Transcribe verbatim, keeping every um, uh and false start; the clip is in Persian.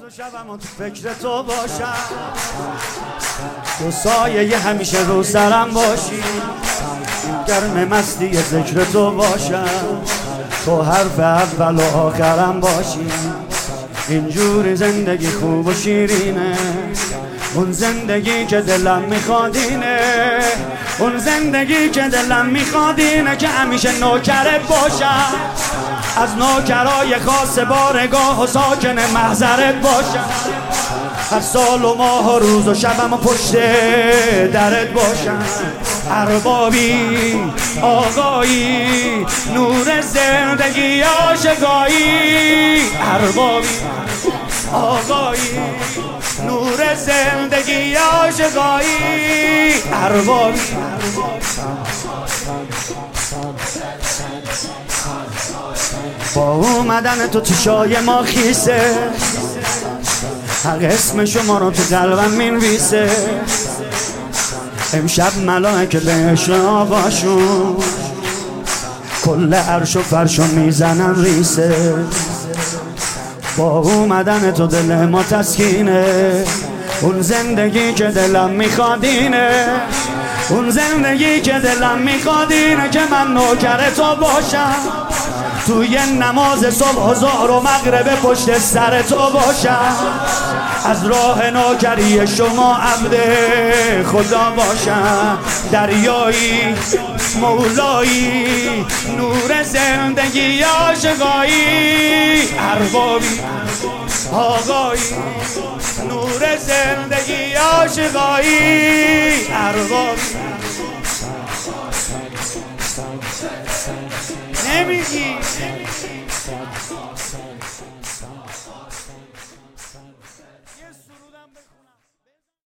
و شبم و تو فکر تو باشم، تو سایه همیشه رو سرم باشی، گرم مستی ذکر تو باشم، تو حرف اول و آخرم باشی. اینجوری زندگی خوب و شیرینه، اون زندگی که دلم میخوادینه، اون زندگی که دلم میخوادینه که همیشه نوکرت باشم، از نوکرای خاص بارگاه و ساکن محضرت باشم، هر سال و ماه و روز و شبم و پشت درت باشم. اربابی آقایی نور زندگی عاشقایی، اربابی آقایی نور زندگی عاشقایی، اربابی با اومدن تو چشای ما خیسه، حق اسم شما رو تو قلبم مینویسه. امشب ملائکه بهشت آقاشون کل عرش و فرشو میزنن ریسه. با اومدن تو دل ما تسکینه، اون زندگی که دلم میخوادینه، اون زندگی که دلم میخوادینه که من نوکر تو باشم، توی نماز صبح و ظهر و مغرب پشت سر تو باشم، از راه نوکری شما عبد خدا باشم. دریایی مولایی نور زندگی عاشقایی، اربابی آقایی نور زندگی عاشقایی، اربابی نمیگی یه سرودم بخونم.